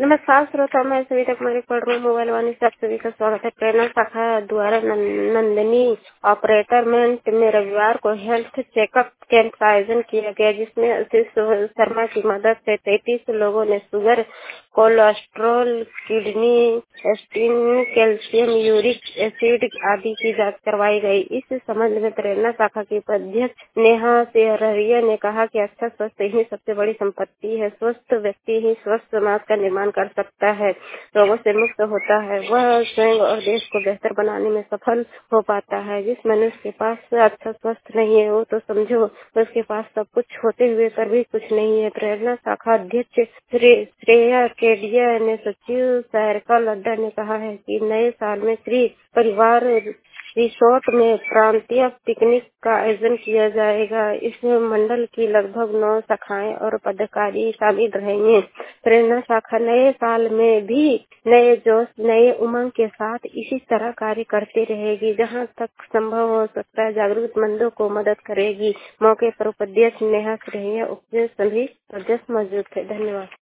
नमस्कार श्रोता, मैं सविता कुमारी पढ़ रही हूँ मोबाइल वाणी से। आप सभी का स्वागत है। प्रेरणा शाखा द्वारा नंदिनी अपार्टमेंट में रविवार को हेल्थ चेकअप कैंप का आयोजन किया गया, जिसमें आशीष शर्मा की मदद से 33 लोगों ने sugar, cholesterol, kidney stone, calcium, uric acid आदि की जांच करवाई गई। इस संबंध में प्रेरणा शाखा की उपाध्यक्ष नेहा सिहरिया ने कहा कि अच्छा स्वास्थ्य ही सबसे बड़ी संपत्ति है। स्वस्थ व्यक्ति ही स्वस्थ समाज का निर्माण कर सकता है, रोगों से मुक्त होता है, वह स्वयं और देश को बेहतर बनाने में सफल हो पाता है। जिस मनुष्य के पास अच्छा स्वास्थ्य नहीं है, वो तो समझो उसके पास सब कुछ होते हुए पर भी कुछ नहीं है। प्रेरणा शाखा अध्यक्ष श्रेया केडिया ने सचिव सारिका लड्डा ने कहा है कि नए साल में श्री परिवार रिसोर्ट में प्रांतीय पिकनिक का आयोजन किया जाएगा। इसमें मंडल की लगभग 9 शाखाएं और पदाधिकारी शामिल रहेंगे। प्रेरणा शाखा नए साल में भी नए जोश, नए उमंग के साथ इसी तरह कार्य करती रहेगी। जहां तक संभव हो सकता है जरूरतमंदों को मदद करेगी। मौके पर उपाध्यक्ष नेहा सिहरिया उपस्थित सभी सदस्य मौजूद थे। धन्यवाद।